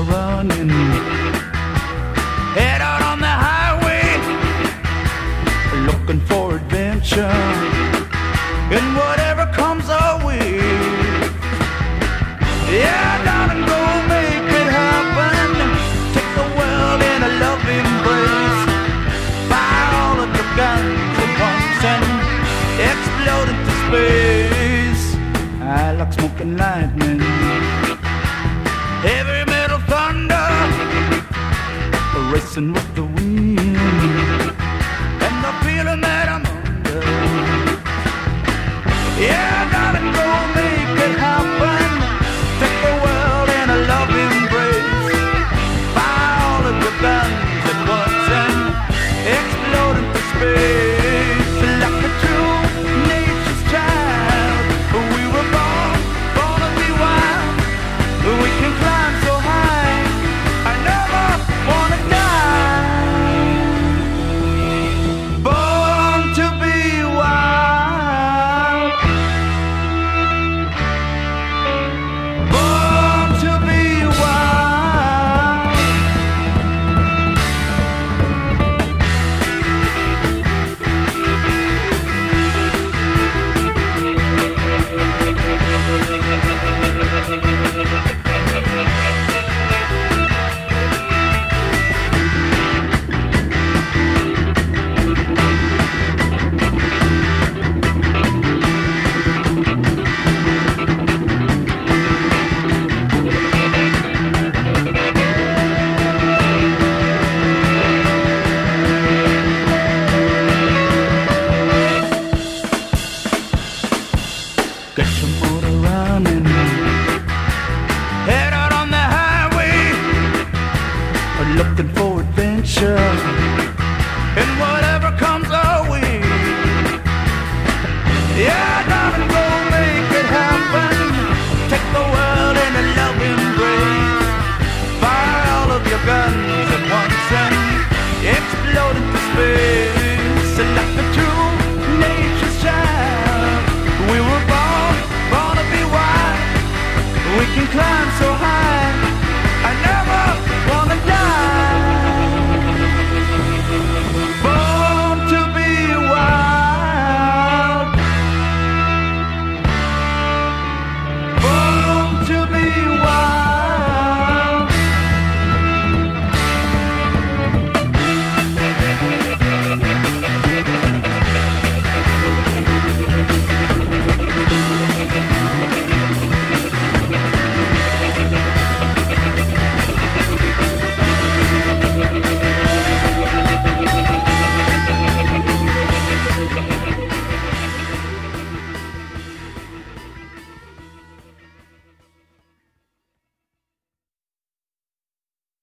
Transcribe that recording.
running. Head out on the highway, looking for adventure. And whatever comes our way, yeah, darling, go make it happen. Take the world in a love embrace. Fire all of the guns at once and explode into space. I like smoking lightning, heavy metal thunder, racing with